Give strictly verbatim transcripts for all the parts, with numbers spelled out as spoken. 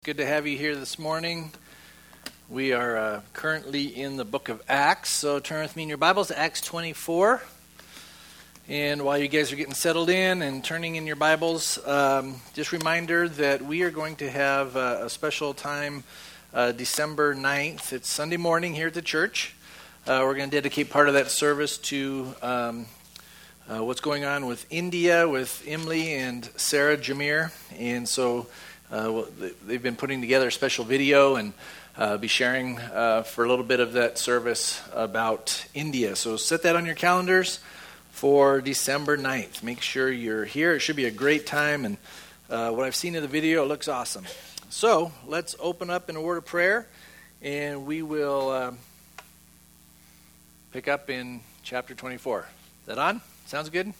Good to have you here this morning. We are uh, currently in the book of Acts, so turn with me in your Bibles to Acts twenty-four. And while you guys are getting settled in and turning in your Bibles, um, just a reminder that we are going to have uh, a special time uh, December ninth. It's Sunday morning here at the church. Uh, we're going to dedicate part of that service to um, uh, what's going on with India, with Emily and Sarah Jameer. And so Uh, well, they've been putting together a special video and uh, be sharing uh, for a little bit of that service about India. So set that on your calendars for December ninth. Make sure you're here. It should be a great time. And uh, what I've seen in the video, it looks awesome. So let's open up in a word of prayer. And we will uh, pick up in chapter twenty-four. Is that on? Sounds good?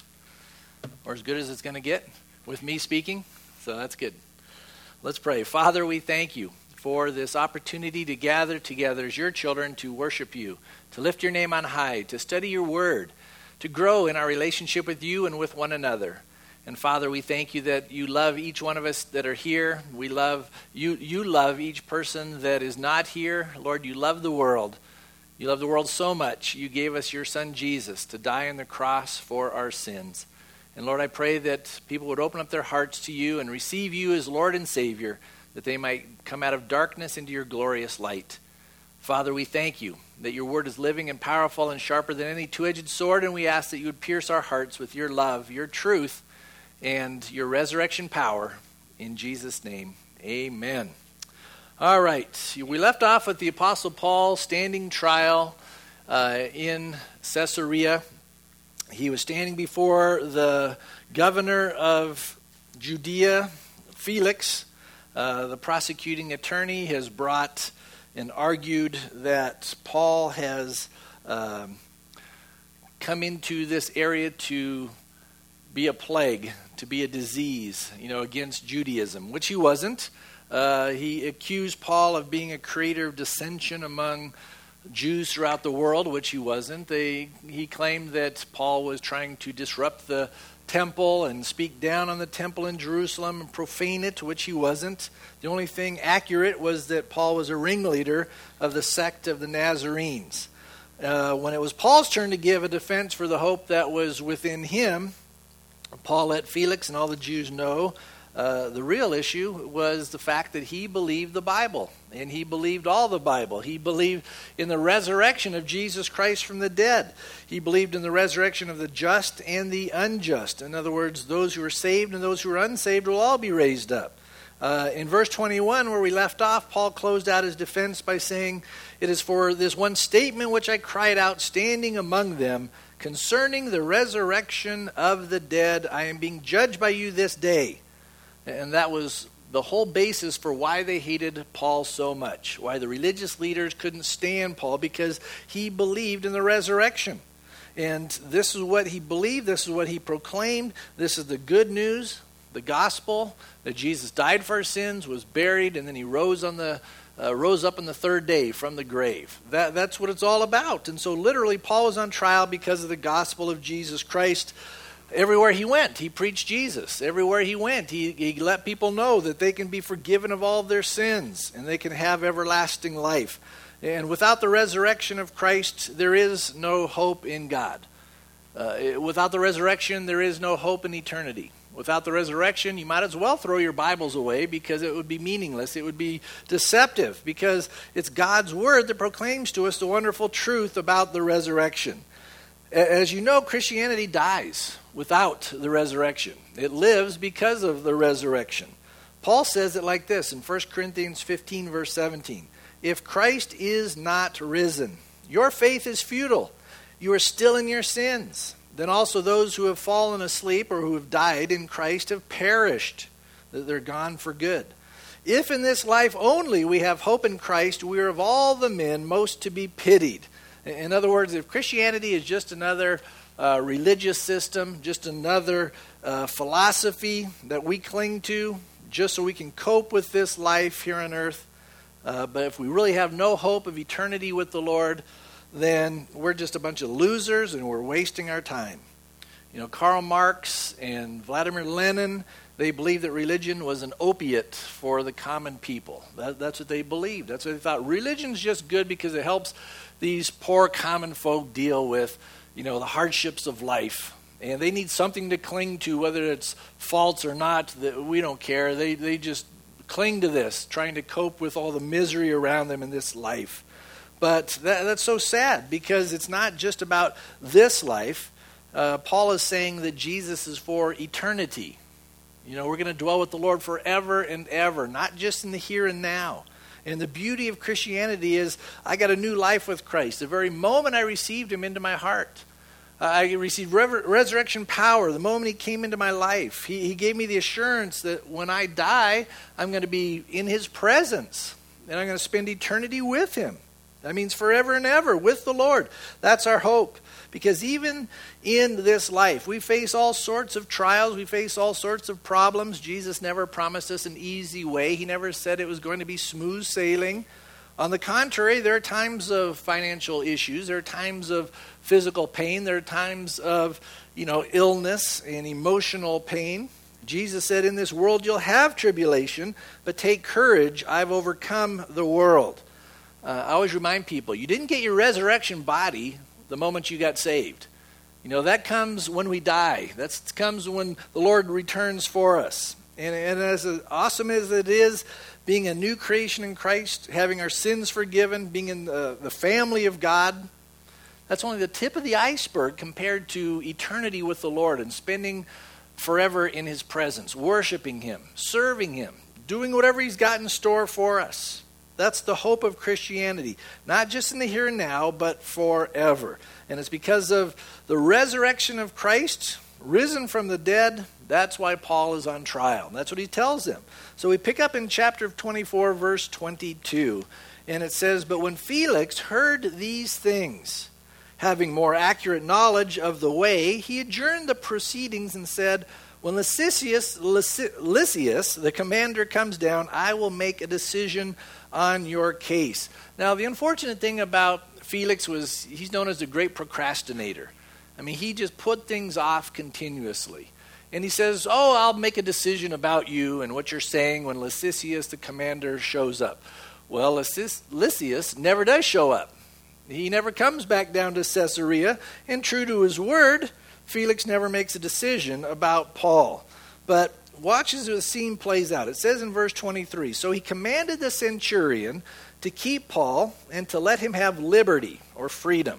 Or as good as it's going to get with me speaking? So that's good. Let's pray. Father, we thank you for this opportunity to gather together as your children to worship you, to lift your name on high, to study your word, to grow in our relationship with you and with one another. And Father, we thank you that you love each one of us that are here. We love you. You love each person that is not here. Lord, you love the world. You love the world so much. You gave us your son Jesus to die on the cross for our sins. And Lord, I pray that people would open up their hearts to you and receive you as Lord and Savior, that they might come out of darkness into your glorious light. Father, we thank you that your word is living and powerful and sharper than any two-edged sword, and we ask that you would pierce our hearts with your love, your truth, and your resurrection power. In Jesus' name, amen. All right, we left off with the Apostle Paul standing trial uh, in Caesarea. He was standing before the governor of Judea, Felix. Uh, the prosecuting attorney has brought and argued that Paul has um, come into this area to be a plague, to be a disease, you know, against Judaism, which he wasn't. Uh, he accused Paul of being a creator of dissension among Jews throughout the world, which he wasn't. They, he claimed that Paul was trying to disrupt the temple and speak down on the temple in Jerusalem and profane it, which he wasn't. The only thing accurate was that Paul was a ringleader of the sect of the Nazarenes. Uh, when it was Paul's turn to give a defense for the hope that was within him, Paul let Felix and all the Jews know Uh, the real issue was the fact that he believed the Bible, and he believed all the Bible. He believed in the resurrection of Jesus Christ from the dead. He believed in the resurrection of the just and the unjust. In other words, those who are saved and those who are unsaved will all be raised up. Uh, in verse twenty-one, where we left off, Paul closed out his defense by saying, "It is for this one statement which I cried out, standing among them, concerning the resurrection of the dead, I am being judged by you this day." And that was the whole basis for why they hated Paul so much, why the religious leaders couldn't stand Paul, because he believed in the resurrection. And this is what he believed, this is what he proclaimed, this is the good news, the gospel, that Jesus died for our sins, was buried, and then he rose on the uh, rose up on the third day from the grave. That, that's what it's all about. And so literally Paul was on trial because of the gospel of Jesus Christ. Everywhere he went, he preached Jesus. Everywhere he went, he, he let people know that they can be forgiven of all of their sins and they can have everlasting life. And without the resurrection of Christ, there is no hope in God. Uh, without the resurrection, there is no hope in eternity. Without the resurrection, you might as well throw your Bibles away because it would be meaningless. It would be deceptive because it's God's word that proclaims to us the wonderful truth about the resurrection. As you know, Christianity dies without the resurrection. It lives because of the resurrection. Paul says it like this in First Corinthians fifteen, verse seventeen. If Christ is not risen, your faith is futile. You are still in your sins. Then also those who have fallen asleep or who have died in Christ have perished. They're gone for good. If in this life only we have hope in Christ, we are of all the men most to be pitied. In other words, if Christianity is just another uh, religious system, just another uh, philosophy that we cling to, just so we can cope with this life here on earth, uh, but if we really have no hope of eternity with the Lord, then we're just a bunch of losers and we're wasting our time. You know, Karl Marx and Vladimir Lenin, they believed that religion was an opiate for the common people. That, that's what they believed. That's what they thought. Religion's just good because it helps these poor common folk deal with, you know, the hardships of life. And they need something to cling to, whether it's false or not. That we don't care. They they just cling to this, trying to cope with all the misery around them in this life. But that, that's so sad, because it's not just about this life. Uh, Paul is saying that Jesus is for eternity. You know, we're going to dwell with the Lord forever and ever, not just in the here and now. And the beauty of Christianity is I got a new life with Christ. The very moment I received him into my heart, uh, I received re- resurrection power the moment he came into my life. He, he gave me the assurance that when I die, I'm going to be in his presence, and I'm going to spend eternity with him. That means forever and ever with the Lord. That's our hope. Because even in this life, we face all sorts of trials. We face all sorts of problems. Jesus never promised us an easy way. He never said it was going to be smooth sailing. On the contrary, there are times of financial issues. There are times of physical pain. There are times of, you know, illness and emotional pain. Jesus said, in this world you'll have tribulation, but take courage. I've overcome the world. Uh, I always remind people, you didn't get your resurrection body the moment you got saved. You know, that comes when we die. That comes when the Lord returns for us. And, and as awesome as it is, being a new creation in Christ, having our sins forgiven, being in the, the family of God, that's only the tip of the iceberg compared to eternity with the Lord and spending forever in his presence, worshiping him, serving him, doing whatever he's got in store for us. That's the hope of Christianity, not just in the here and now, but forever. And it's because of the resurrection of Christ, risen from the dead, that's why Paul is on trial. And that's what he tells them. So we pick up in chapter twenty-four, verse twenty-two, and it says, but when Felix heard these things, having more accurate knowledge of the way, he adjourned the proceedings and said, when Lysias, Lysias, the commander, comes down, I will make a decision on your case. Now, the unfortunate thing about Felix was he's known as the great procrastinator. I mean, he just put things off continuously. And he says, oh, I'll make a decision about you and what you're saying when Lysias, the commander, shows up. Well, Lysias never does show up. He never comes back down to Caesarea, and true to his word, Felix never makes a decision about Paul. But watch as the scene plays out. It says in verse twenty-three, so he commanded the centurion to keep Paul and to let him have liberty or freedom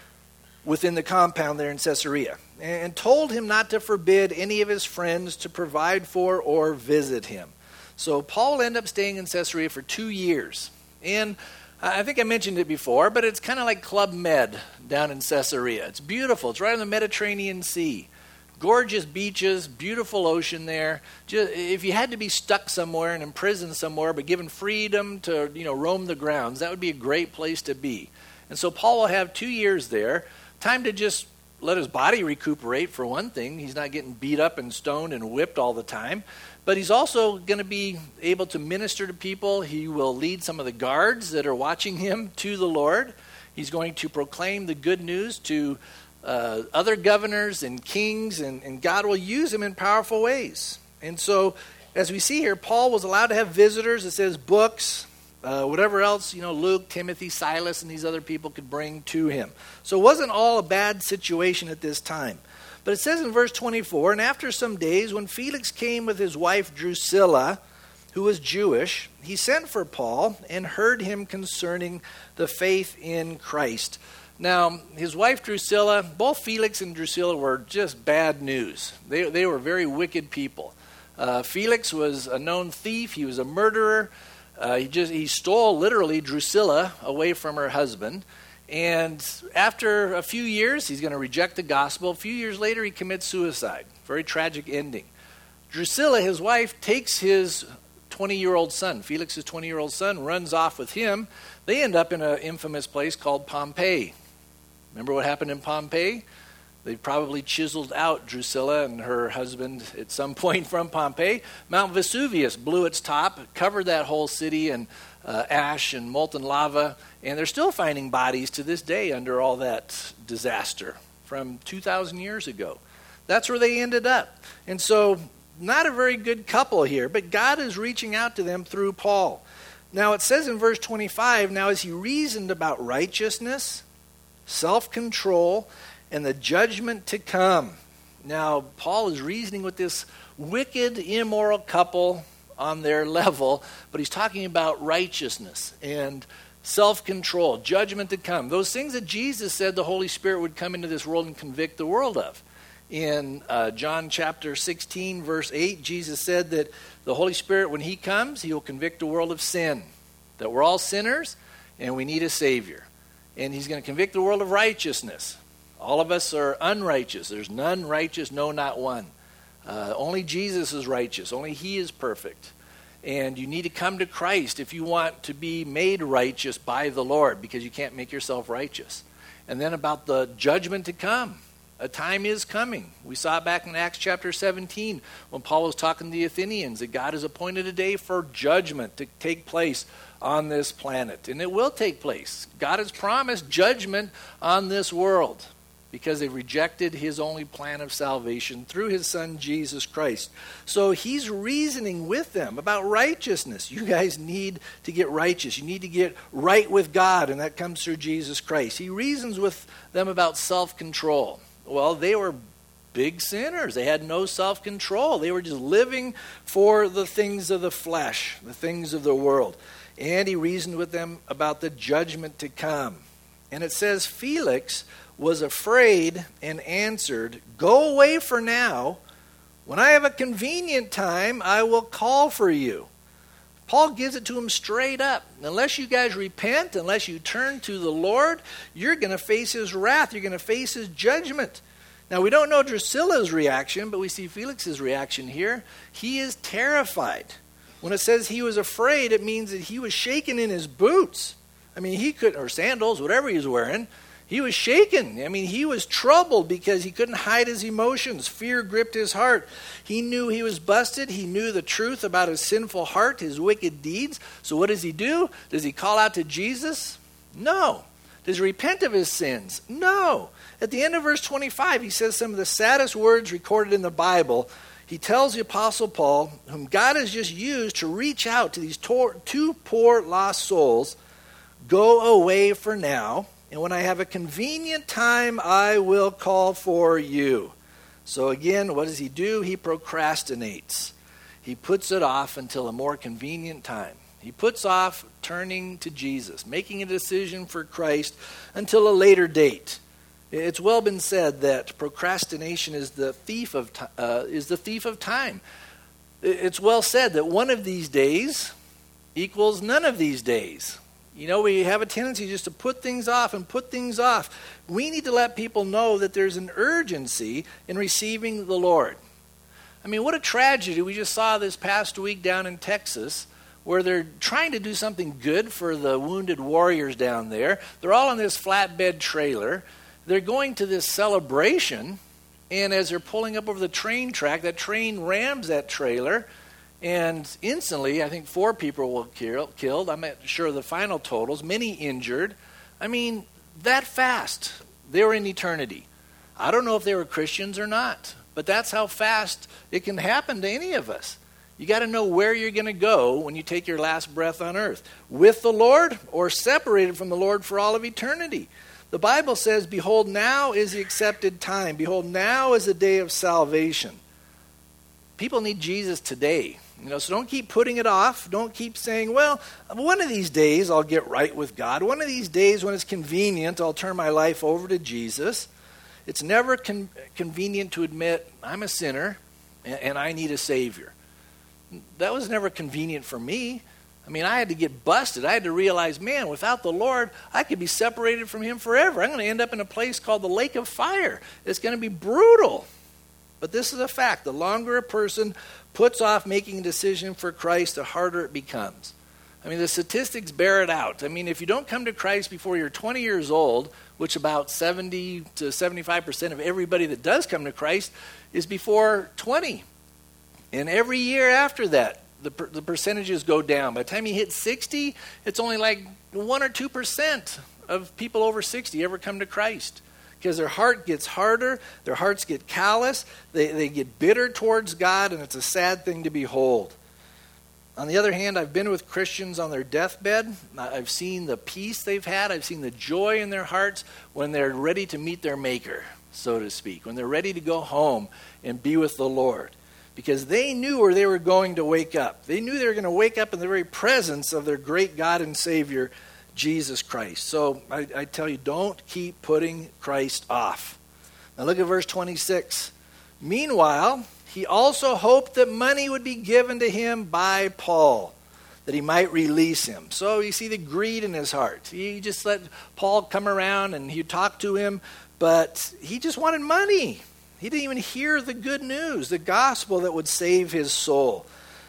within the compound there in Caesarea, and told him not to forbid any of his friends to provide for or visit him. So Paul ended up staying in Caesarea for two years. And I think I mentioned it before, but it's kind of like Club Med down in Caesarea. It's beautiful. It's right on the Mediterranean Sea. Gorgeous beaches, beautiful ocean there. Just, if you had to be stuck somewhere and imprisoned somewhere, but given freedom to, you know, roam the grounds, that would be a great place to be. And so Paul will have two years there. Time to just let his body recuperate, for one thing. He's not getting beat up and stoned and whipped all the time. But he's also going to be able to minister to people. He will lead some of the guards that are watching him to the Lord. He's going to proclaim the good news to uh, other governors and kings, and, and God will use him in powerful ways. And so, as we see here, Paul was allowed to have visitors. It says books, uh, whatever else, you know, Luke, Timothy, Silas, and these other people could bring to him. So it wasn't all a bad situation at this time. But it says in verse twenty-four, and after some days, when Felix came with his wife Drusilla, who was Jewish, he sent for Paul and heard him concerning the faith in Christ. Now, his wife Drusilla, both Felix and Drusilla were just bad news. They, they were very wicked people. Uh, Felix was a known thief. He was a murderer. Uh, he just he stole literally Drusilla away from her husband. And after a few years, he's going to reject the gospel. A few years later, he commits suicide. Very tragic ending. Drusilla, his wife, takes his twenty-year-old son, Felix's twenty-year-old son, runs off with him. They end up in an infamous place called Pompeii. Remember what happened in Pompeii? They probably chiseled out Drusilla and her husband at some point from Pompeii. Mount Vesuvius blew its top, covered that whole city in uh, ash and molten lava, and they're still finding bodies to this day under all that disaster from two thousand years ago. That's where they ended up. And so, not a very good couple here, but God is reaching out to them through Paul. Now, it says in verse twenty-five, now as he reasoned about righteousness, self-control, and the judgment to come. Now, Paul is reasoning with this wicked, immoral couple on their level, but he's talking about righteousness and self-control, judgment to come. Those things that Jesus said the Holy Spirit would come into this world and convict the world of. In uh, John chapter sixteen, verse eight, Jesus said that the Holy Spirit, when he comes, he will convict the world of sin, that we're all sinners and we need a Savior. And he's going to convict the world of righteousness. All of us are unrighteous. There's none righteous, no, not one. Uh, only Jesus is righteous. Only he is perfect. And you need to come to Christ if you want to be made righteous by the Lord, because you can't make yourself righteous. And then about the judgment to come. A time is coming. We saw it back in Acts chapter seventeen when Paul was talking to the Athenians that God has appointed a day for judgment to take place on this planet. And it will take place. God has promised judgment on this world because they rejected his only plan of salvation through his son Jesus Christ. So he's reasoning with them about righteousness. You guys need to get righteous. You need to get right with God, and that comes through Jesus Christ. He reasons with them about self-control. Well, they were big sinners. They had no self-control. They were just living for the things of the flesh, the things of the world. And he reasoned with them about the judgment to come. And it says, Felix was afraid and answered, "Go away for now. When I have a convenient time, I will call for you." Paul gives it to him straight up. Unless you guys repent, unless you turn to the Lord, you're going to face his wrath. You're going to face his judgment. Now, we don't know Drusilla's reaction, but we see Felix's reaction here. He is terrified. When it says he was afraid, it means that he was shaking in his boots. I mean, he could, or sandals, whatever he was wearing. He was shaken. I mean, he was troubled because he couldn't hide his emotions. Fear gripped his heart. He knew he was busted. He knew the truth about his sinful heart, his wicked deeds. So what does he do? Does he call out to Jesus? No. Does he repent of his sins? No. At the end of verse twenty-five, he says some of the saddest words recorded in the Bible. He tells the Apostle Paul, whom God has just used to reach out to these two poor lost souls, "Go away for now. And when I have a convenient time, I will call for you." So again, what does he do? He procrastinates. He puts it off until a more convenient time. He puts off turning to Jesus, making a decision for Christ until a later date. It's well been said that procrastination is the thief of uh, is the thief of time. It's well said that one of these days equals none of these days. You know, we have a tendency just to put things off and put things off. We need to let people know that there's an urgency in receiving the Lord. I mean, what a tragedy we just saw this past week down in Texas, where they're trying to do something good for the wounded warriors down there. They're all on this flatbed trailer. They're going to this celebration, and as they're pulling up over the train track, that train rams that trailer. And instantly, I think four people were killed. I'm not sure of the final totals. Many injured. I mean, that fast. They were in eternity. I don't know if they were Christians or not, but that's how fast it can happen to any of us. You got to know where you're going to go when you take your last breath on earth. With the Lord or separated from the Lord for all of eternity. The Bible says, "Behold, now is the accepted time. Behold, now is the day of salvation." People need Jesus today. You know, so don't keep putting it off. Don't keep saying, well, one of these days I'll get right with God. One of these days when it's convenient, I'll turn my life over to Jesus. It's never con- convenient to admit I'm a sinner and, and I need a Savior. That was never convenient for me. I mean, I had to get busted. I had to realize, man, without the Lord, I could be separated from him forever. I'm going to end up in a place called the lake of fire. It's going to be brutal. But this is a fact. The longer a person puts off making a decision for Christ, the harder it becomes. I mean, the statistics bear it out. I mean, if you don't come to Christ before you're twenty years old, which about seventy to seventy-five percent of everybody that does come to Christ is before twenty. And every year after that, the, per- the percentages go down. By the time you hit sixty, it's only like one or two percent of people over sixty ever come to Christ. because their heart gets harder, their hearts get callous, they, they get bitter towards God, and it's a sad thing to behold. On the other hand, I've been with Christians on their deathbed. I've seen the peace they've had. I've seen the joy in their hearts when they're ready to meet their Maker, so to speak, when they're ready to go home and be with the Lord. Because they knew where they were going to wake up. They knew they were going to wake up in the very presence of their great God and Savior, Jesus Christ. So I, I tell you, don't keep putting Christ off. Now look at verse twenty-six. Meanwhile, he also hoped that money would be given to him by Paul, that he might release him. So you see the greed in his heart. He just let Paul come around and he talked to him, but he just wanted money. He didn't even hear the good news, the gospel that would save his soul.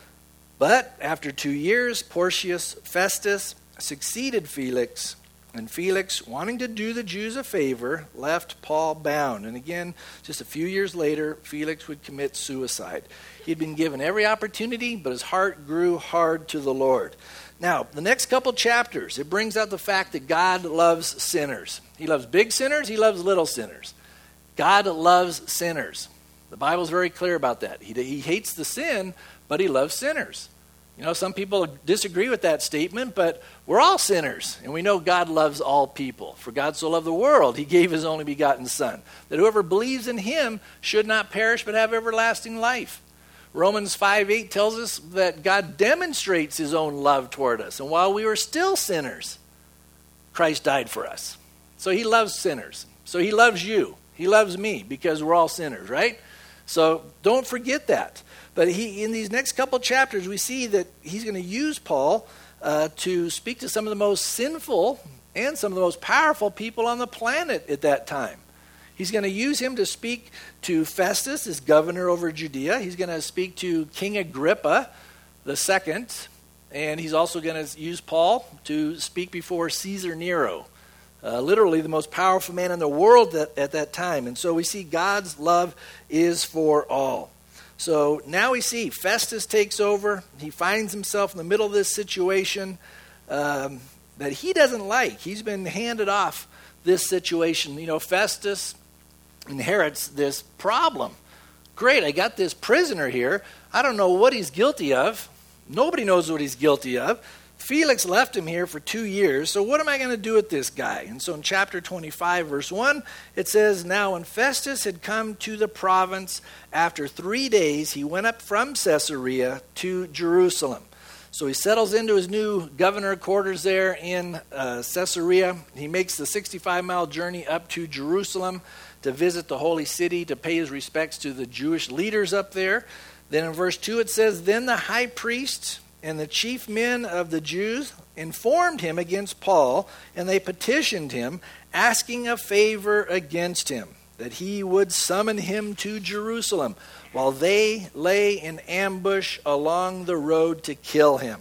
But after two years, Porcius Festus succeeded Felix, and Felix, wanting to do the Jews a favor, left Paul bound. And again, just a few years later, Felix would commit suicide. He'd been given every opportunity, but his heart grew hard to the Lord. Now, the next couple chapters, it brings out the fact that God loves sinners. He loves big sinners, he loves little sinners. God loves sinners. The Bible's very clear about that. He, he hates the sin, but he loves sinners. You know, some people disagree with that statement, but we're all sinners, and we know God loves all people. For God so loved the world, he gave his only begotten Son, that whoever believes in him should not perish but have everlasting life. Romans five eight tells us that God demonstrates his own love toward us, and while we were still sinners, Christ died for us. So he loves sinners. So he loves you. He loves me because we're all sinners, right? So don't forget that. But he, in these next couple chapters, we see that he's going to use Paul uh, to speak to some of the most sinful and some of the most powerful people on the planet at that time. He's going to use him to speak to Festus, as governor over Judea. He's going to speak to King Agrippa the Second, and he's also going to use Paul to speak before Caesar Nero, uh, literally the most powerful man in the world that, at that time. And so we see God's love is for all. So now we see Festus takes over. He finds himself in the middle of this situation um, that he doesn't like. He's been handed off this situation. You know, Festus inherits this problem. Great, I got this prisoner here. I don't know what he's guilty of. Nobody knows what he's guilty of. Felix left him here for two years, so what am I going to do with this guy? And so in chapter twenty-five, verse one, it says, Now when Festus had come to the province, after three days he went up from Caesarea to Jerusalem. So he settles into his new governor quarters there in uh, Caesarea. He makes the sixty-five mile journey up to Jerusalem to visit the holy city, to pay his respects to the Jewish leaders up there. Then in verse two it says, Then the high priest and the chief men of the Jews informed him against Paul, and they petitioned him, asking a favor against him, that he would summon him to Jerusalem, while they lay in ambush along the road to kill him.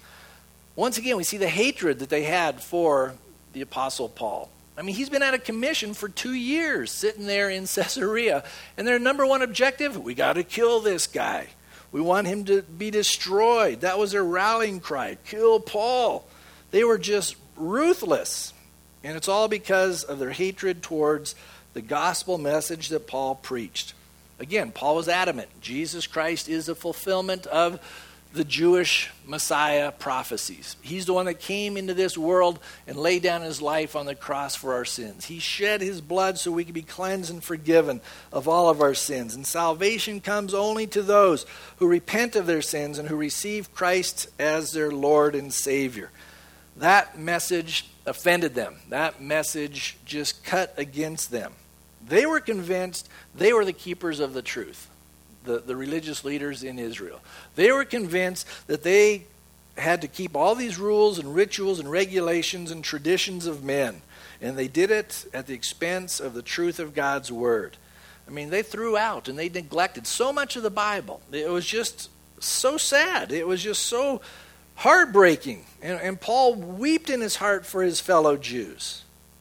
Once again, we see the hatred that they had for the Apostle Paul. I mean, he's been out of commission for two years, sitting there in Caesarea, and their number one objective, we got to kill this guy. We want him to be destroyed. That was their rallying cry. Kill Paul. They were just ruthless. And it's all because of their hatred towards the gospel message that Paul preached. Again, Paul was adamant. Jesus Christ is the fulfillment of the Jewish Messiah prophecies. He's the one that came into this world and laid down his life on the cross for our sins. He shed his blood so we could be cleansed and forgiven of all of our sins. And salvation comes only to those who repent of their sins and who receive Christ as their Lord and Savior. That message offended them. That message just cut against them. They were convinced they were the keepers of the truth. The, the religious leaders in Israel. They were convinced that they had to keep all these rules and rituals and regulations and traditions of men. And they did it at the expense of the truth of God's word. I mean, they threw out and they neglected so much of the Bible. It was just so sad. It was just so heartbreaking. And, and Paul wept in his heart for his fellow Jews.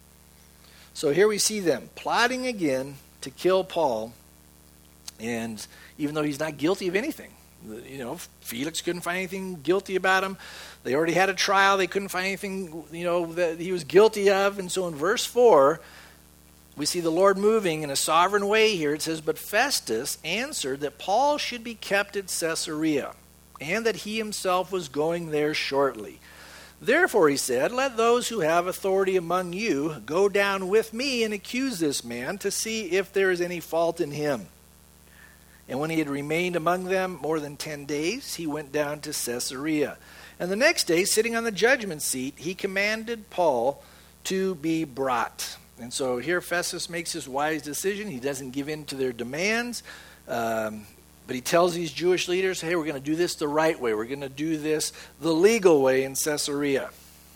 So here we see them plotting again to kill Paul. And even though he's not guilty of anything, you know, Felix couldn't find anything guilty about him. They already had a trial. They couldn't find anything, you know, that he was guilty of. And so in verse four, we see the Lord moving in a sovereign way here. It says, but Festus answered that Paul should be kept at Caesarea, and that he himself was going there shortly. Therefore, he said, let those who have authority among you go down with me and accuse this man to see if there is any fault in him. And when he had remained among them more than ten days, he went down to Caesarea. And the next day, sitting on the judgment seat, he commanded Paul to be brought. And so here Festus makes his wise decision. He doesn't give in to their demands. Um, but he tells these Jewish leaders, hey, we're going to do this the right way. We're going to do this the legal way in Caesarea.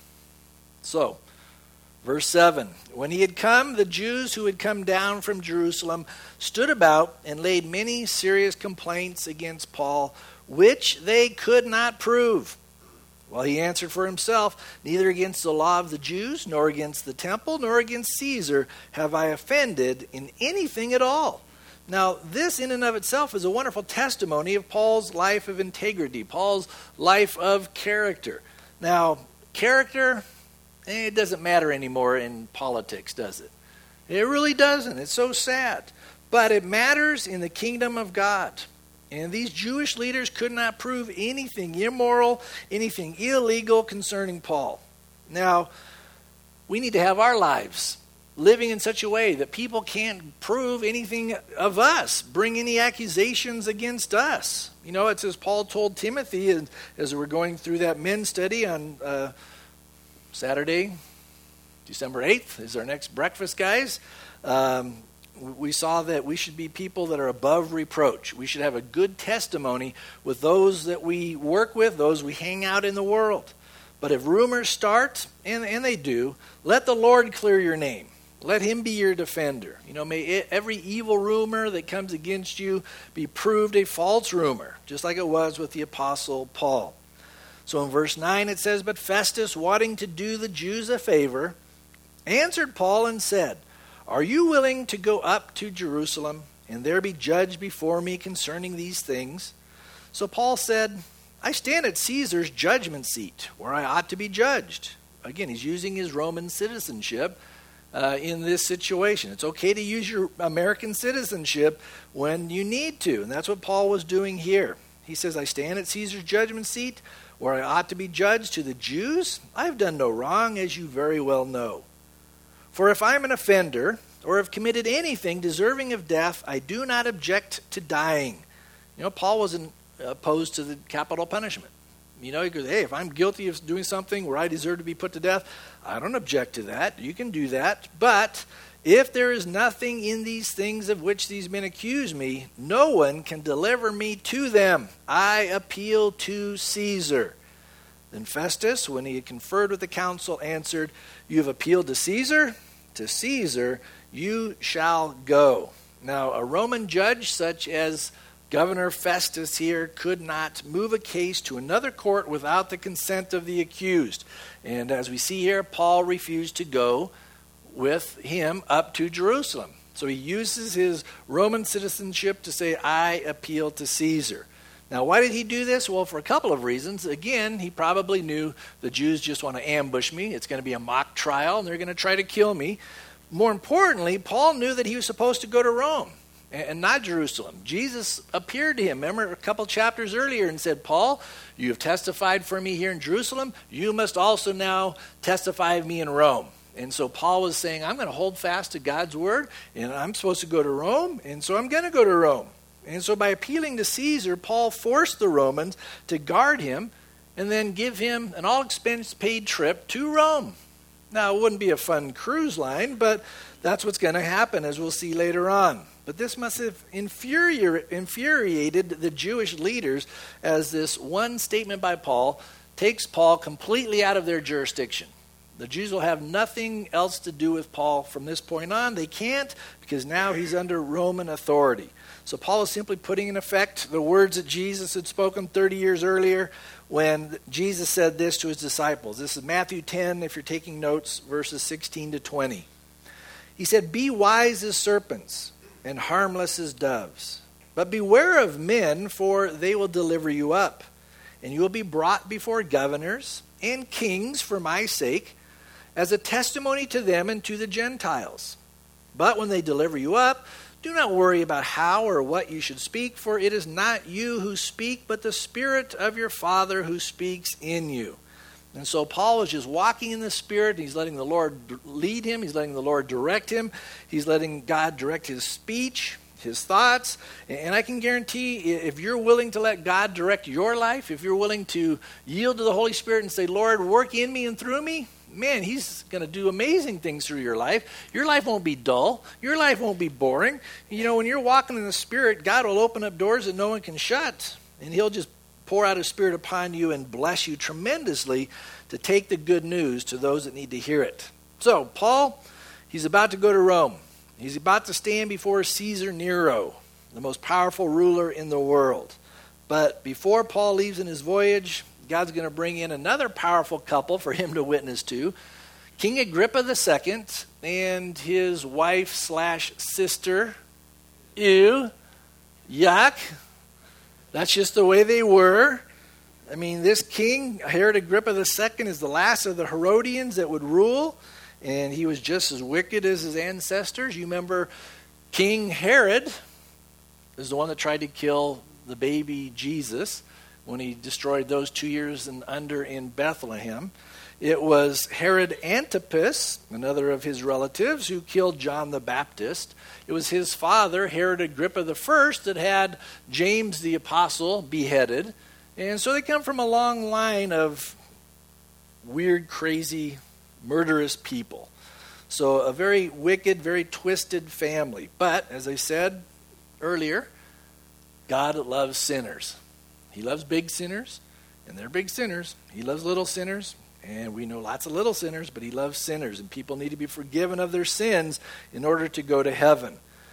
So, verse seven. When he had come, the Jews who had come down from Jerusalem stood about and laid many serious complaints against Paul, which they could not prove. Well, he answered for himself, neither against the law of the Jews, nor against the temple, nor against Caesar have I offended in anything at all. Now, this in and of itself is a wonderful testimony of Paul's life of integrity, Paul's life of character. Now, character, eh, it doesn't matter anymore in politics, does it? It really doesn't. It's so sad. But it matters in the kingdom of God. And these Jewish leaders could not prove anything immoral, anything illegal concerning Paul. Now, we need to have our lives living in such a way that people can't prove anything of us, bring any accusations against us. You know, it's as Paul told Timothy as, as we're going through that men's study on uh, Saturday, December eighth, is our next breakfast, guys. Um, we saw that we should be people that are above reproach. We should have a good testimony with those that we work with, those we hang out in the world. But if rumors start, and, and they do, let the Lord clear your name. Let him be your defender. You know, may it, every evil rumor that comes against you be proved a false rumor, just like it was with the Apostle Paul. So in verse nine it says, but Festus, wanting to do the Jews a favor, answered Paul and said, are you willing to go up to Jerusalem and there be judged before me concerning these things? So Paul said, I stand at Caesar's judgment seat where I ought to be judged. Again, he's using his Roman citizenship uh, in this situation. It's okay to use your American citizenship when you need to. And that's what Paul was doing here. He says, I stand at Caesar's judgment seat where I ought to be judged. To the Jews, I have done no wrong, as you very well know. For if I am an offender, or have committed anything deserving of death, I do not object to dying. You know, Paul wasn't opposed to the capital punishment. You know, he goes, hey, if I'm guilty of doing something where I deserve to be put to death, I don't object to that. You can do that. But if there is nothing in these things of which these men accuse me, no one can deliver me to them. I appeal to Caesar. Then Festus, when he had conferred with the council, answered, you have appealed to Caesar? To Caesar you shall go. Now, a Roman judge such as Governor Festus here could not move a case to another court without the consent of the accused. And as we see here, Paul refused to go with him up to Jerusalem. So he uses his Roman citizenship to say, I appeal to Caesar. Now, why did he do this? Well, for a couple of reasons. Again, he probably knew the Jews just want to ambush me. It's going to be a mock trial, and they're going to try to kill me. More importantly, Paul knew that he was supposed to go to Rome and not Jerusalem. Jesus appeared to him, remember, a couple chapters earlier and said, Paul, you have testified for me here in Jerusalem. You must also now testify of me in Rome. And so Paul was saying, I'm going to hold fast to God's word, and I'm supposed to go to Rome, and so I'm going to go to Rome. And so by appealing to Caesar, Paul forced the Romans to guard him and then give him an all-expense-paid trip to Rome. Now, it wouldn't be a fun cruise line, but that's what's going to happen, as we'll see later on. But this must have infuri- infuriated the Jewish leaders, as this one statement by Paul takes Paul completely out of their jurisdiction. The Jews will have nothing else to do with Paul from this point on. They can't, because now he's under Roman authority. So Paul is simply putting in effect the words that Jesus had spoken thirty years earlier when Jesus said this to his disciples. This is Matthew ten, if you're taking notes, verses sixteen to twenty. He said, be wise as serpents and harmless as doves. But beware of men, for they will deliver you up. And you will be brought before governors and kings for my sake, as a testimony to them and to the Gentiles. But when they deliver you up, do not worry about how or what you should speak, for it is not you who speak, but the Spirit of your Father who speaks in you. And so Paul is just walking in the Spirit. He's letting the Lord lead him. He's letting the Lord direct him. He's letting God direct his speech, his thoughts. And I can guarantee if you're willing to let God direct your life, if you're willing to yield to the Holy Spirit and say, Lord, work in me and through me, man, he's going to do amazing things through your life. Your life won't be dull. Your life won't be boring. You know, when you're walking in the Spirit, God will open up doors that no one can shut. And he'll just pour out his Spirit upon you and bless you tremendously to take the good news to those that need to hear it. So, Paul, he's about to go to Rome. He's about to stand before Caesar Nero, the most powerful ruler in the world. But before Paul leaves on his voyage, God's going to bring in another powerful couple for him to witness to. King Agrippa the Second and his wife slash sister. Ew. Yuck. That's just the way they were. I mean, this king, Herod Agrippa the Second, is the last of the Herodians that would rule. And he was just as wicked as his ancestors. You remember King Herod is the one that tried to kill the baby Jesus when he destroyed those two years and under in Bethlehem. It was Herod Antipas, another of his relatives, who killed John the Baptist. It was his father, Herod Agrippa the First, that had James the Apostle beheaded. And so they come from a long line of weird, crazy, murderous people. So a very wicked, very twisted family. But, as I said earlier, God loves sinners. He loves big sinners, and they're big sinners. He loves little sinners, and we know lots of little sinners, but he loves sinners, and people need to be forgiven of their sins in order to go to heaven.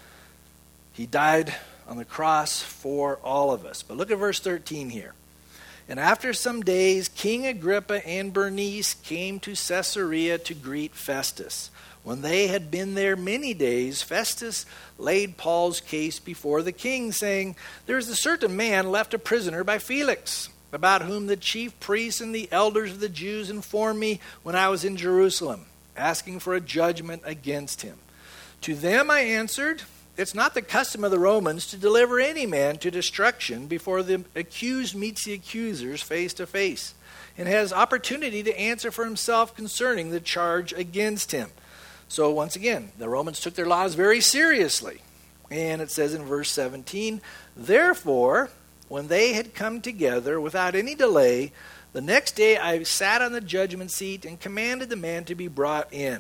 He died on the cross for all of us. But look at verse thirteen here. And after some days, King Agrippa and Bernice came to Caesarea to greet Festus. When they had been there many days, Festus laid Paul's case before the king, saying, There is a certain man left a prisoner by Felix, about whom the chief priests and the elders of the Jews informed me when I was in Jerusalem, asking for a judgment against him. To them I answered, It's not the custom of the Romans to deliver any man to destruction before the accused meets the accusers face to face, and has opportunity to answer for himself concerning the charge against him. So once again, the Romans took their laws very seriously. And it says in verse seventeen, Therefore, when they had come together without any delay, the next day I sat on the judgment seat and commanded the man to be brought in.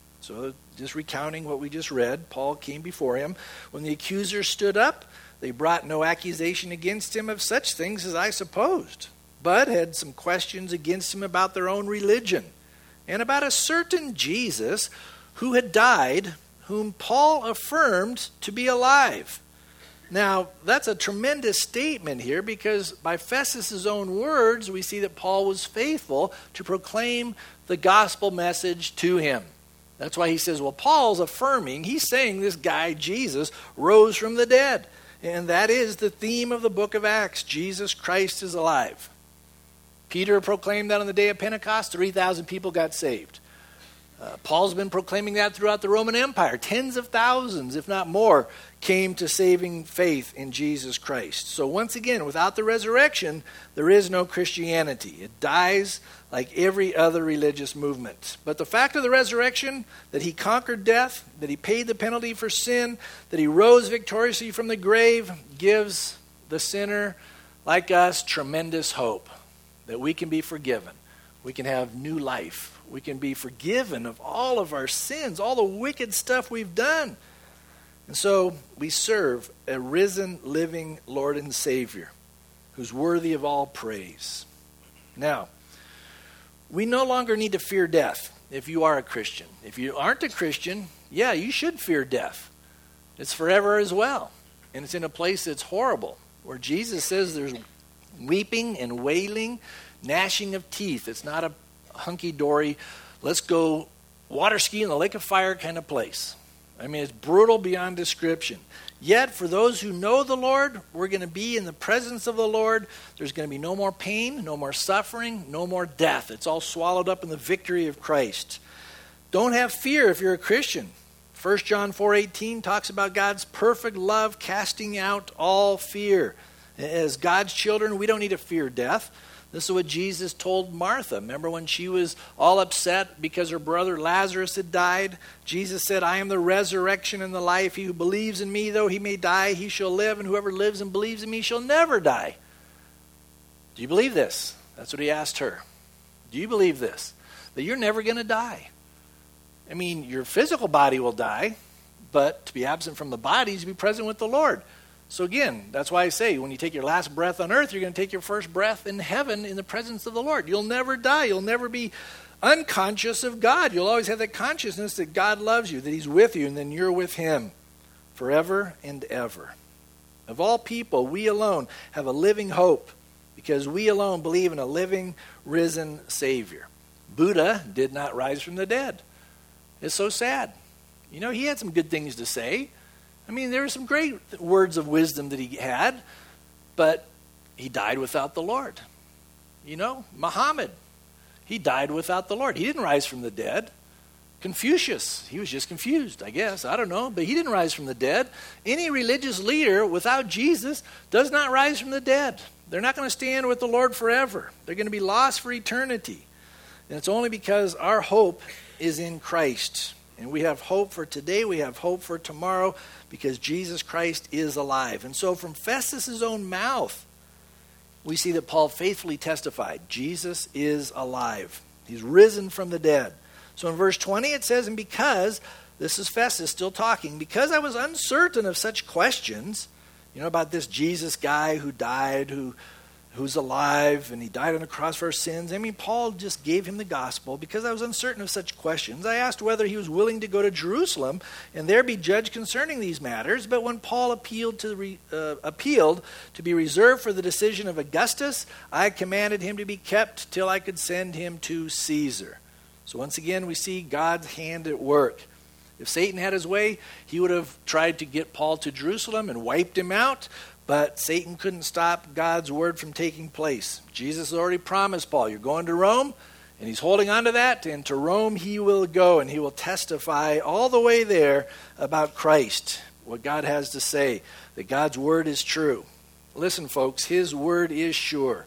So just recounting what we just read, Paul came before him. When the accusers stood up, they brought no accusation against him of such things as I supposed, but had some questions against him about their own religion and about a certain Jesus who had died, whom Paul affirmed to be alive. Now, that's a tremendous statement here, because by Festus' own words, we see that Paul was faithful to proclaim the gospel message to him. That's why he says, well, Paul's affirming, he's saying this guy, Jesus, rose from the dead. And that is the theme of the book of Acts. Jesus Christ is alive. Peter proclaimed that on the day of Pentecost. three thousand people got saved. Uh, Paul's been proclaiming that throughout the Roman Empire. Tens of thousands, if not more, came to saving faith in Jesus Christ. So once again, without the resurrection, there is no Christianity. It dies like every other religious movement. But the fact of the resurrection, that he conquered death, that he paid the penalty for sin, that he rose victoriously from the grave, gives the sinner like us tremendous hope that we can be forgiven. We can have new life. We can be forgiven of all of our sins, all the wicked stuff we've done. And so we serve a risen, living Lord and Savior who's worthy of all praise. Now, we no longer need to fear death if you are a Christian. If you aren't a Christian, yeah, you should fear death. It's forever as well. And it's in a place that's horrible, where Jesus says there's weeping and wailing, gnashing of teeth. It's not a hunky-dory, let's go water ski in the lake of fire kind of place. I mean, it's brutal beyond description. Yet, for those who know the Lord, we're going to be in the presence of the Lord. There's going to be no more pain, no more suffering, no more death. It's all swallowed up in the victory of Christ. Don't have fear if you're a Christian. First John four eighteen talks about God's perfect love casting out all fear. As God's children, we don't need to fear death. This is what Jesus told Martha. Remember when she was all upset because her brother Lazarus had died? Jesus said, I am the resurrection and the life. He who believes in me, though he may die, he shall live. And whoever lives and believes in me shall never die. Do you believe this? That's what he asked her. Do you believe this? That you're never going to die? I mean, your physical body will die, but to be absent from the body is to be present with the Lord. So again, that's why I say when you take your last breath on earth, you're going to take your first breath in heaven in the presence of the Lord. You'll never die. You'll never be unconscious of God. You'll always have that consciousness that God loves you, that he's with you, and then you're with him forever and ever. Of all people, we alone have a living hope because we alone believe in a living, risen Savior. Buddha did not rise from the dead. It's so sad. You know, he had some good things to say. I mean, there were some great words of wisdom that he had, but he died without the Lord. You know, Muhammad, he died without the Lord. He didn't rise from the dead. Confucius, he was just confused, I guess. I don't know, but he didn't rise from the dead. Any religious leader without Jesus does not rise from the dead. They're not going to stand with the Lord forever. They're going to be lost for eternity. And it's only because our hope is in Christ. And we have hope for today, we have hope for tomorrow, because Jesus Christ is alive. And so from Festus's own mouth, we see that Paul faithfully testified, Jesus is alive. He's risen from the dead. So in verse twenty it says, and because, this is Festus still talking, because I was uncertain of such questions, you know, about this Jesus guy who died, who who's alive, and he died on the cross for our sins. I mean, Paul just gave him the gospel. Because I was uncertain of such questions, I asked whether he was willing to go to Jerusalem and there be judged concerning these matters. But when Paul appealed to, re, uh, appealed to be reserved for the decision of Augustus, I commanded him to be kept till I could send him to Caesar. So once again, we see God's hand at work. If Satan had his way, he would have tried to get Paul to Jerusalem and wiped him out. But Satan couldn't stop God's word from taking place. Jesus has already promised Paul, you're going to Rome, and he's holding on to that, and to Rome he will go, and he will testify all the way there about Christ, what God has to say, that God's word is true. Listen, folks, his word is sure.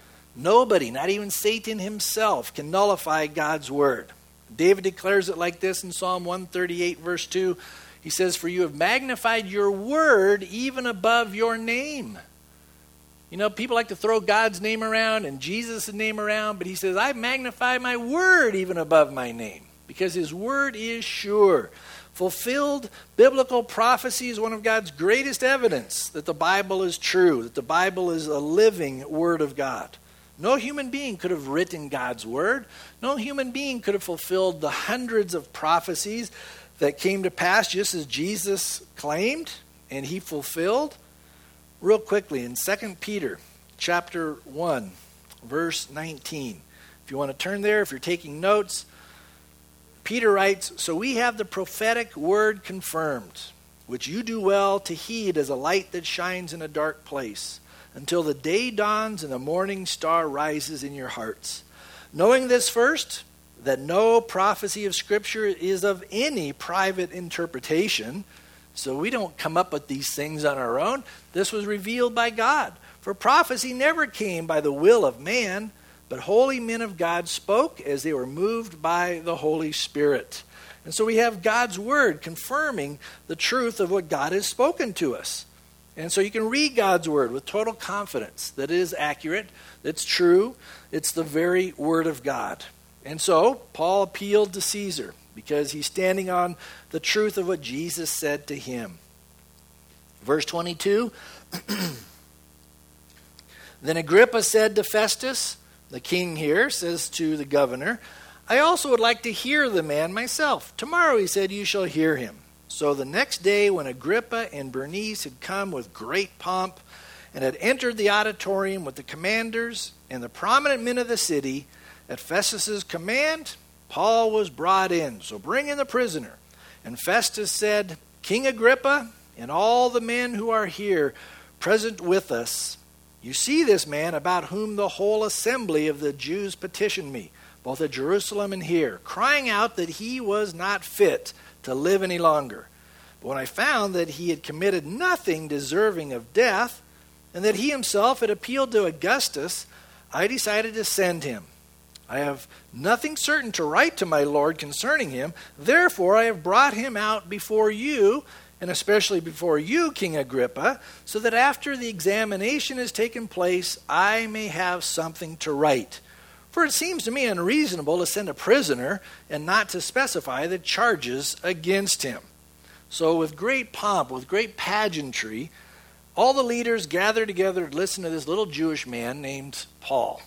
Nobody, not even Satan himself, can nullify God's word. David declares it like this in Psalm one thirty-eight, verse two. He says, for you have magnified your word even above your name. You know, people like to throw God's name around and Jesus' name around, but he says, I magnify my word even above my name, because his word is sure. Fulfilled biblical prophecy is one of God's greatest evidence that the Bible is true, that the Bible is a living word of God. No human being could have written God's word. No human being could have fulfilled the hundreds of prophecies that came to pass just as Jesus claimed and he fulfilled. Real quickly, in Second Peter chapter one, verse nineteen. If you want to turn there, if you're taking notes, Peter writes, so we have the prophetic word confirmed, which you do well to heed as a light that shines in a dark place, until the day dawns and the morning star rises in your hearts. Knowing this first, that no prophecy of Scripture is of any private interpretation. So we don't come up with these things on our own. This was revealed by God. For prophecy never came by the will of man, but holy men of God spoke as they were moved by the Holy Spirit. And so we have God's word confirming the truth of what God has spoken to us. And so you can read God's word with total confidence that it is accurate, it's true, it's the very word of God. And so, Paul appealed to Caesar because he's standing on the truth of what Jesus said to him. Verse twenty-two, then Agrippa said to Festus, the king here says to the governor, I also would like to hear the man myself. Tomorrow, he said, you shall hear him. So the next day, when Agrippa and Bernice had come with great pomp and had entered the auditorium with the commanders and the prominent men of the city, at Festus's command, Paul was brought in. So bring in the prisoner. And Festus said, King Agrippa, and all the men who are here present with us, you see this man about whom the whole assembly of the Jews petitioned me, both at Jerusalem and here, crying out that he was not fit to live any longer. But when I found that he had committed nothing deserving of death, and that he himself had appealed to Augustus, I decided to send him. I have nothing certain to write to my Lord concerning him. Therefore I have brought him out before you, and especially before you, King Agrippa, so that after the examination has taken place, I may have something to write. For it seems to me unreasonable to send a prisoner and not to specify the charges against him. So with great pomp, with great pageantry, all the leaders gathered together to listen to this little Jewish man named Paul.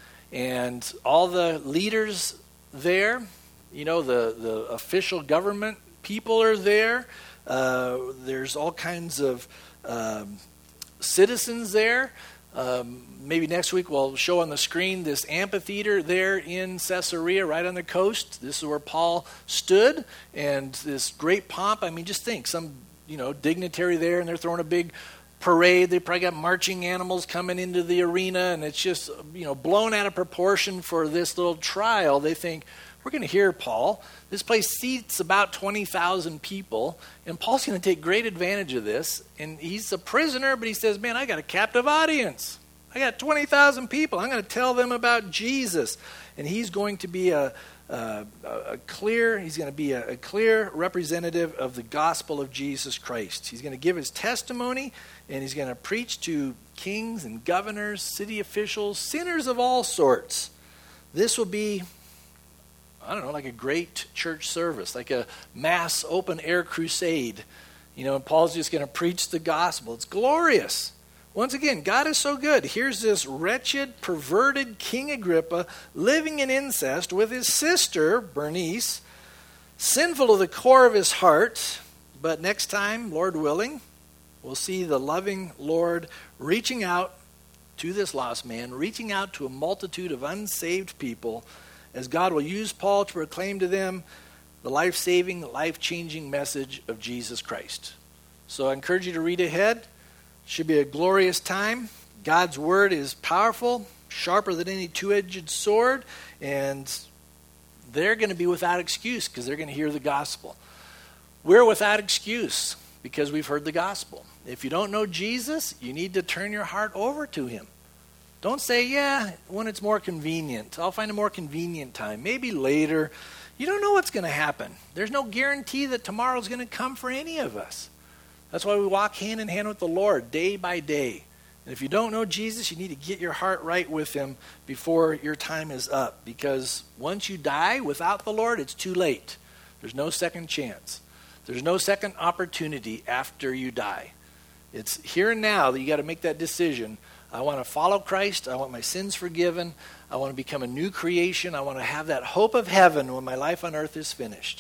And all the leaders there, you know, the, the official government people are there. Uh, there's all kinds of um, citizens there. Um, maybe next week we'll show on the screen this amphitheater there in Caesarea, right on the coast. This is where Paul stood, and this great pomp. I mean, just think, some, you know, dignitary there, and they're throwing a big parade. They probably got marching animals coming into the arena, and it's just, you know, blown out of proportion for this little trial. They think, we're going to hear Paul. This place seats about twenty thousand people, and Paul's going to take great advantage of this. And he's a prisoner, but he says, man, I got a captive audience. I got twenty thousand people. I'm going to tell them about Jesus. And he's going to be a, a, a clear, he's going to be a, a clear representative of the gospel of Jesus Christ. He's going to give his testimony, and he's going to preach to kings and governors, city officials, sinners of all sorts. This will be, I don't know, like a great church service, like a mass open-air crusade. You know, and Paul's just going to preach the gospel. It's glorious. Once again, God is so good. Here's this wretched, perverted King Agrippa living in incest with his sister, Bernice, sinful to the core of his heart. But next time, Lord willing, we'll see the loving Lord reaching out to this lost man, reaching out to a multitude of unsaved people, as God will use Paul to proclaim to them the life-saving, life-changing message of Jesus Christ. So I encourage you to read ahead. It should be a glorious time. God's word is powerful, sharper than any two-edged sword, and they're going to be without excuse because they're going to hear the gospel. We're without excuse because we've heard the gospel. If you don't know Jesus, you need to turn your heart over to him. Don't say, yeah, when it's more convenient. I'll find a more convenient time. Maybe later. You don't know what's going to happen. There's no guarantee that tomorrow's going to come for any of us. That's why we walk hand in hand with the Lord day by day. And if you don't know Jesus, you need to get your heart right with him before your time is up. Because once you die without the Lord, it's too late. There's no second chance. There's no second opportunity after you die. It's here and now that you got to make that decision. I want to follow Christ. I want my sins forgiven. I want to become a new creation. I want to have that hope of heaven when my life on earth is finished.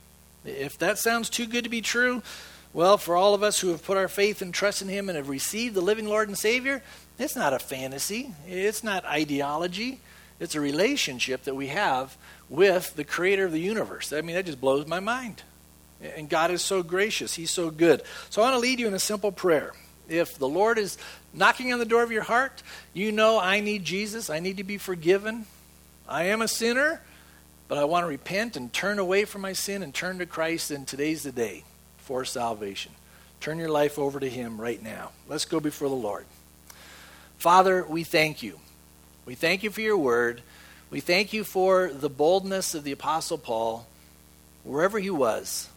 If that sounds too good to be true, well, for all of us who have put our faith and trust in him and have received the living Lord and Savior, it's not a fantasy. It's not ideology. It's a relationship that we have with the creator of the universe. I mean, that just blows my mind. And God is so gracious. He's so good. So I want to lead you in a simple prayer. If the Lord is knocking on the door of your heart, you know I need Jesus. I need to be forgiven. I am a sinner, but I want to repent and turn away from my sin and turn to Christ, and today's the day for salvation. Turn your life over to him right now. Let's go before the Lord. Father, we thank you. We thank you for your word. We thank you for the boldness of the Apostle Paul, wherever he was,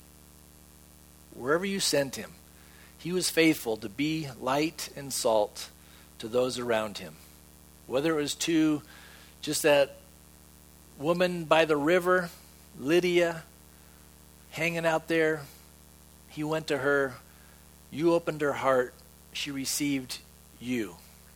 wherever you sent him. He was faithful to be light and salt to those around him. Whether it was to just that woman by the river, Lydia, hanging out there, he went to her, you opened her heart, she received you.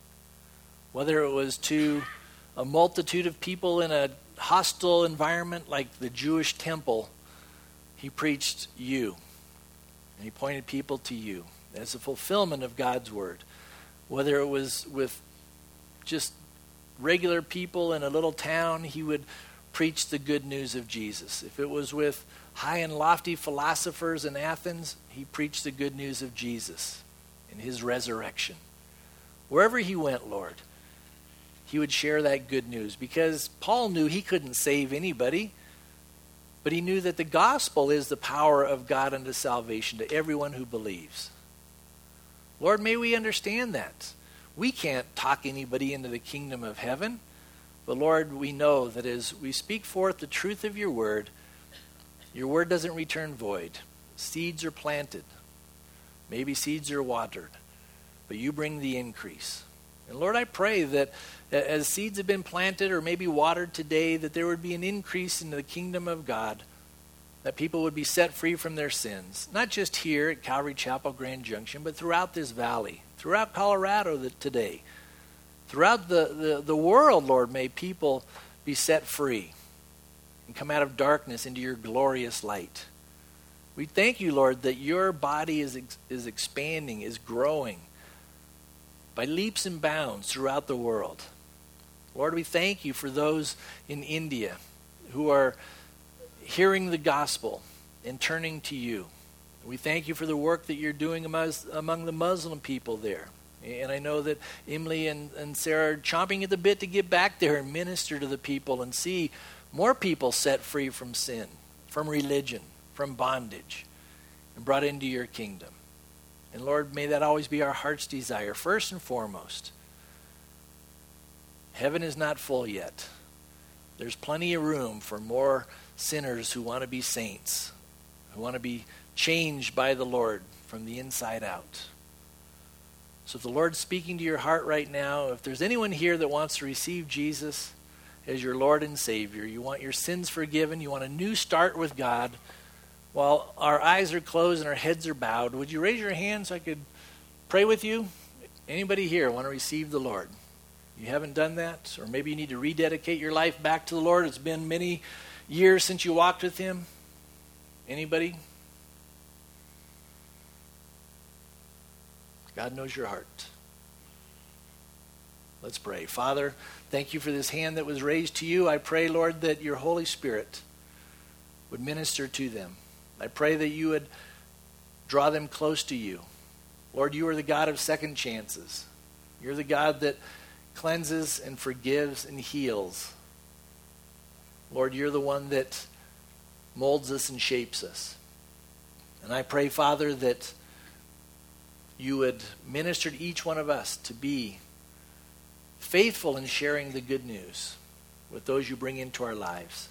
Whether it was to a multitude of people in a hostile environment like the Jewish temple, he preached you. And he pointed people to you as a fulfillment of God's word. Whether it was with just regular people in a little town, he would preach the good news of Jesus. If it was with high and lofty philosophers in Athens, he preached the good news of Jesus and his resurrection. Wherever he went, Lord, he would share that good news, because Paul knew he couldn't save anybody, but he knew that the gospel is the power of God unto salvation to everyone who believes. Lord, may we understand that. We can't talk anybody into the kingdom of heaven, but Lord, we know that as we speak forth the truth of your word, your word doesn't return void. Seeds are planted. Maybe seeds are watered, but you bring the increase. And Lord, I pray that as seeds have been planted or maybe watered today, that there would be an increase into the kingdom of God, that people would be set free from their sins, not just here at Calvary Chapel Grand Junction, but throughout this valley, throughout Colorado today, throughout the, the, the world, Lord, may people be set free and come out of darkness into your glorious light. We thank you, Lord, that your body is is expanding, is growing by leaps and bounds throughout the world. Lord, we thank you for those in India who are hearing the gospel and turning to you. We thank you for the work that you're doing among, among the Muslim people there. And I know that Emily and, and Sarah are chomping at the bit to get back there and minister to the people and see more people set free from sin, from religion, from bondage, and brought into your kingdom. And Lord, may that always be our heart's desire, first and foremost. Heaven is not full yet. There's plenty of room for more sinners who want to be saints, who want to be changed by the Lord from the inside out. So if the Lord's speaking to your heart right now, if there's anyone here that wants to receive Jesus as your Lord and Savior, you want your sins forgiven, you want a new start with God, while our eyes are closed and our heads are bowed, would you raise your hand so I could pray with you? Anybody here want to receive the Lord? You haven't done that? Or maybe you need to rededicate your life back to the Lord. It's been many years since you walked with him. Anybody? God knows your heart. Let's pray. Father, thank you for this hand that was raised to you. I pray, Lord, that your Holy Spirit would minister to them. I pray that you would draw them close to you. Lord, you are the God of second chances. You're the God that cleanses and forgives and heals. Lord, you're the one that molds us and shapes us. And I pray, Father, that you would minister to each one of us to be faithful in sharing the good news with those you bring into our lives.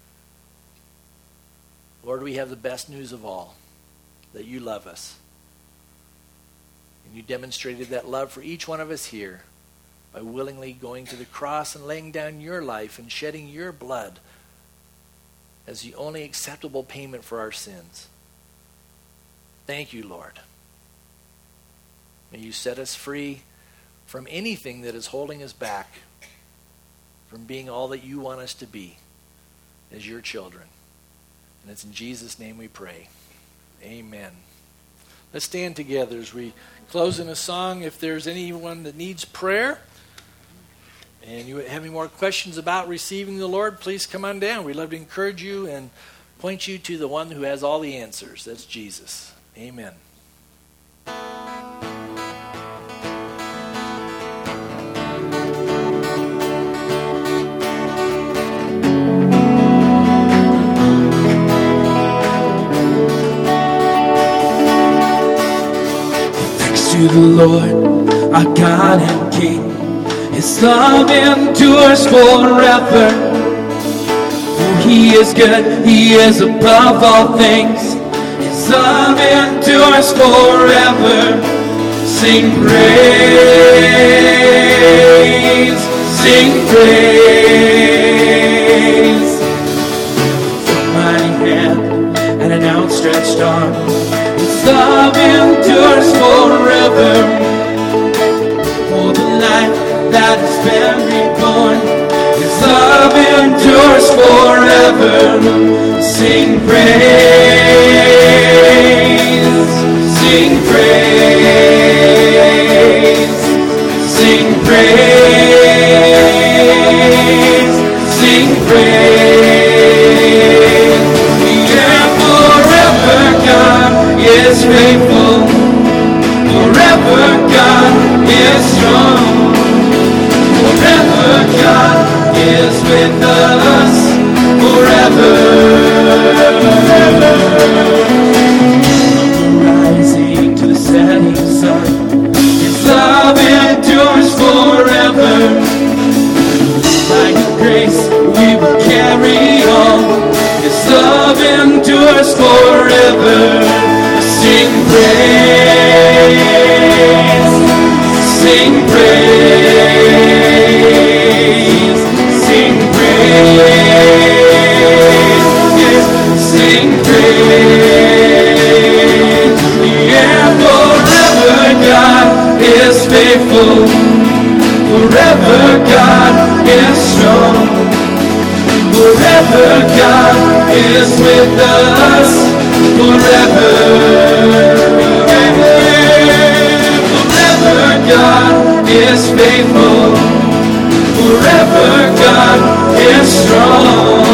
Lord, we have the best news of all, that you love us. And you demonstrated that love for each one of us here by willingly going to the cross and laying down your life and shedding your blood as the only acceptable payment for our sins. Thank you, Lord. May you set us free from anything that is holding us back from being all that you want us to be as your children. And it's in Jesus' name we pray. Amen. Let's stand together as we close in a song. If there's anyone that needs prayer and you have any more questions about receiving the Lord, please come on down. We'd love to encourage you and point you to the one who has all the answers. That's Jesus. Amen. To the Lord, our God and King, his love endures forever. For he is good, he is above all things, his love endures forever. Sing praise, sing praise. From mighty hand and an outstretched arm, his love endures forever. For the life that has been reborn, his love endures forever. Sing praise, sing praise, sing praise, sing praise. Yeah, forever God is faithful, forever God is strong, forever endures forever. Sing praise, sing praise, sing praise, yes, sing praise. Yeah, forever God is faithful, forever God is strong, forever God is with us, forever. Forever God is faithful, forever God is strong,